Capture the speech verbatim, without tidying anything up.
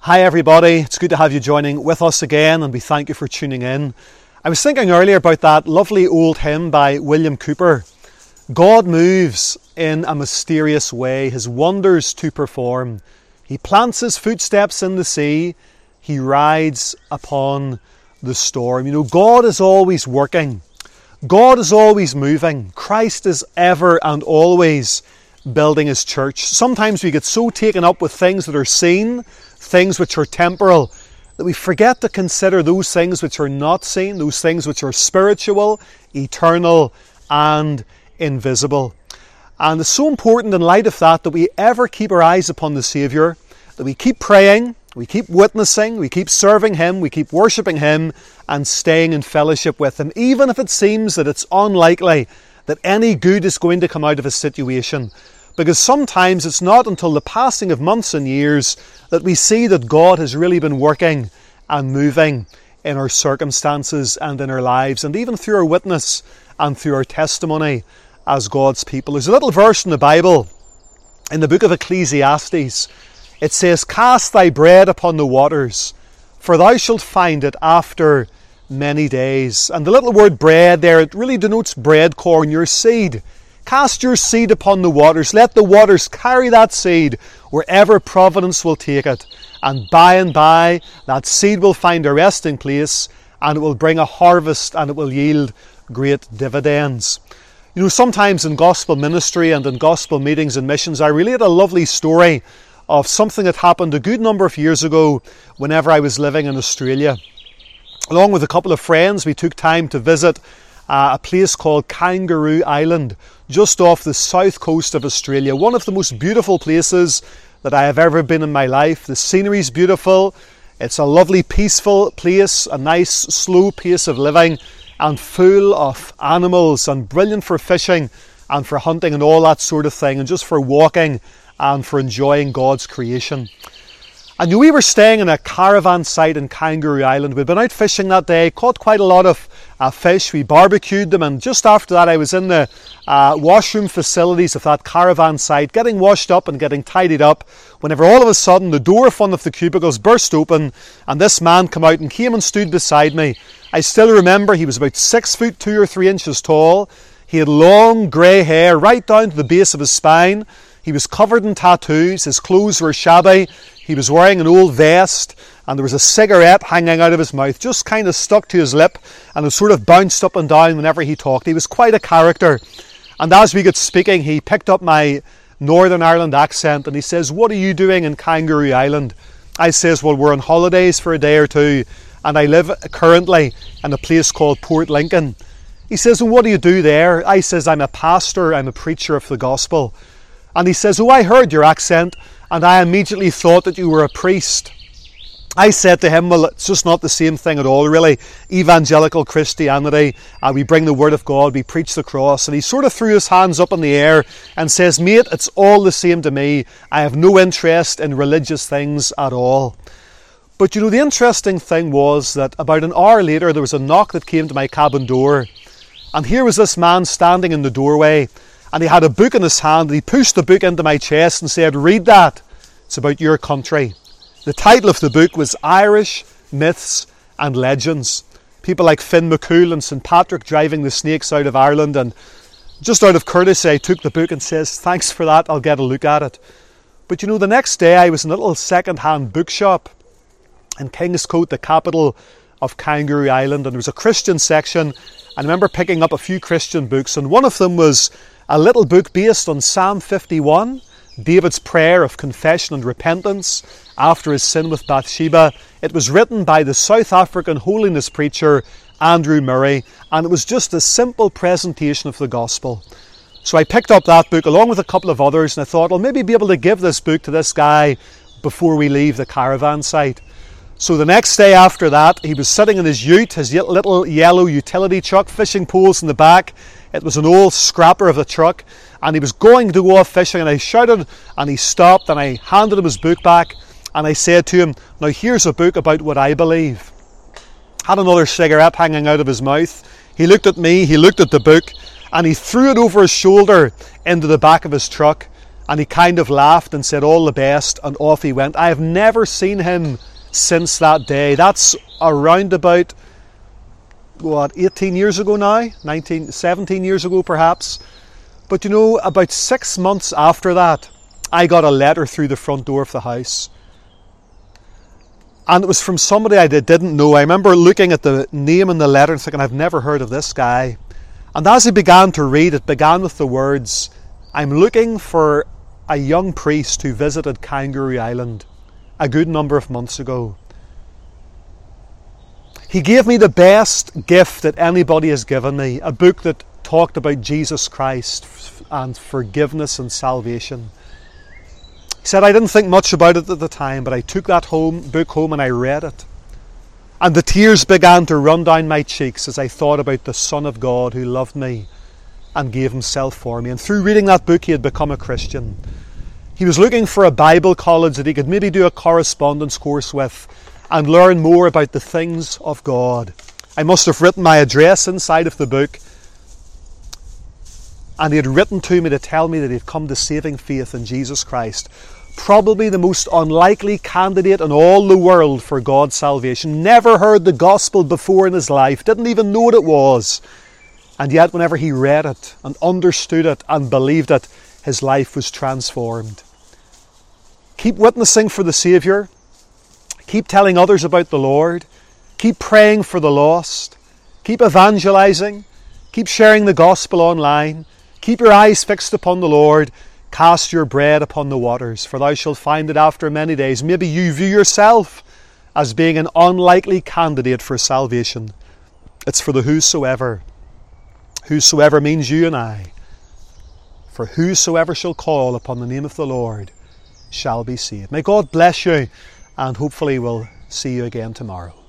Hi everybody, it's good to have you joining with us again, and we thank you for tuning in. I was thinking earlier about that lovely old hymn by William Cowper. God moves in a mysterious way, his wonders to perform. He plants his footsteps in the sea, he rides upon the storm. You know, God is always working. God is always moving. Christ is ever and always building his church. Sometimes we get so taken up with things that are seen, things which are temporal, that we forget to consider those things which are not seen, those things which are spiritual, eternal, and invisible. And it's so important in light of that that we ever keep our eyes upon the Saviour, that we keep praying, we keep witnessing, we keep serving him, we keep worshipping him, and staying in fellowship with him, even if it seems that it's unlikely that any good is going to come out of a situation. Because sometimes it's not until the passing of months and years that we see that God has really been working and moving in our circumstances and in our lives, and even through our witness and through our testimony as God's people. There's a little verse in the Bible, in the book of Ecclesiastes. It says, "Cast thy bread upon the waters, for thou shalt find it after many days." And the little word bread there, it really denotes bread corn, your seed. Cast your seed upon the waters. Let the waters carry that seed wherever providence will take it. And by and by, that seed will find a resting place, and it will bring a harvest, and it will yield great dividends. You know, sometimes in gospel ministry and in gospel meetings and missions, I relate a lovely story of something that happened a good number of years ago whenever I was living in Australia. Along with a couple of friends, we took time to visit uh, a place called Kangaroo Island, just off the south coast of Australia. One of the most beautiful places that I have ever been in my life. The scenery is beautiful. It's a lovely, peaceful place, a nice, slow pace of living, and full of animals, and brilliant for fishing and for hunting and all that sort of thing, and just for walking and for enjoying God's creation. And we were staying in a caravan site in Kangaroo Island. We'd been out fishing that day, caught quite a lot of uh, fish. We barbecued them, and just after that I was in the uh, washroom facilities of that caravan site, getting washed up and getting tidied up, whenever all of a sudden the door of one of the cubicles burst open, and this man came out and came and stood beside me. I still remember he was about six foot two or three inches tall. He had long grey hair right down to the base of his spine. He was covered in tattoos, his clothes were shabby, he was wearing an old vest, and there was a cigarette hanging out of his mouth, just kind of stuck to his lip, and it sort of bounced up and down whenever he talked. He was quite a character. And as we got speaking, he picked up my Northern Ireland accent, and he says, "What are you doing in Kangaroo Island?" I says, "Well, we're on holidays for a day or two, and I live currently in a place called Port Lincoln." He says, "Well, what do you do there?" I says, "I'm a pastor, I'm a preacher of the gospel." And he says, "Oh, I heard your accent, and I immediately thought that you were a priest." I said to him, "Well, it's just not the same thing at all, really. Evangelical Christianity, uh, we bring the word of God, we preach the cross." And he sort of threw his hands up in the air and says, "Mate, it's all the same to me. I have no interest in religious things at all." But you know, the interesting thing was that about an hour later, there was a knock that came to my cabin door. And here was this man standing in the doorway, and he had a book in his hand, and he pushed the book into my chest and said, "Read that. It's about your country." The title of the book was Irish Myths and Legends. People like Finn McCool and Saint Patrick driving the snakes out of Ireland. And just out of courtesy, I took the book and says, "Thanks for that, I'll get a look at it." But you know, the next day I was in a little second-hand bookshop in Kingscote, the capital of Kangaroo Island, and there was a Christian section. I remember picking up a few Christian books, and one of them was a little book based on Psalm fifty-one, David's prayer of confession and repentance after his sin with Bathsheba. It was written by the South African holiness preacher Andrew Murray, and it was just a simple presentation of the gospel. So I picked up that book along with a couple of others, and I thought I'll maybe be able to give this book to this guy before we leave the caravan site. So the next day after that, he was sitting in his ute, his little yellow utility truck, fishing poles in the back. It was an old scrapper of a truck, and he was going to go off fishing, and I shouted, and he stopped, and I handed him his book back, and I said to him, "Now here's a book about what I believe." Had another cigarette hanging out of his mouth. He looked at me, he looked at the book, and he threw it over his shoulder into the back of his truck, And he kind of laughed and said, all the best, and off he went. I have never seen him since that day. That's around about, what, eighteen years ago now? nineteen, seventeen years ago perhaps. But you know, about six months after that, I got a letter through the front door of the house. And it was from somebody I didn't know. I remember looking at the name in the letter and thinking, I've never heard of this guy. And as he began to read, it began with the words, I'm looking for a young priest who visited Kangaroo Island a good number of months ago. He gave me the best gift that anybody has given me, a book that talked about Jesus Christ and forgiveness and salvation. He said, I didn't think much about it at the time, but I took that home book home and I read it. And the tears began to run down my cheeks as I thought about the Son of God who loved me and gave himself for me. And through reading that book, he had become a Christian. He was looking for a Bible college that he could maybe do a correspondence course with and learn more about the things of God. I must have written my address inside of the book, and he had written to me to tell me that he had come to saving faith in Jesus Christ. Probably the most unlikely candidate in all the world for God's salvation. Never heard the gospel before in his life. Didn't even know what it was. And yet whenever he read it and understood it and believed it, his life was transformed. Keep witnessing for the Saviour. Keep telling others about the Lord. Keep praying for the lost. Keep evangelizing. Keep sharing the gospel online. Keep your eyes fixed upon the Lord. Cast your bread upon the waters, for thou shalt find it after many days. Maybe you view yourself as being an unlikely candidate for salvation. It's for the whosoever. Whosoever means you and I. For whosoever shall call upon the name of the Lord shall be saved. May God bless you, and hopefully we'll see you again tomorrow.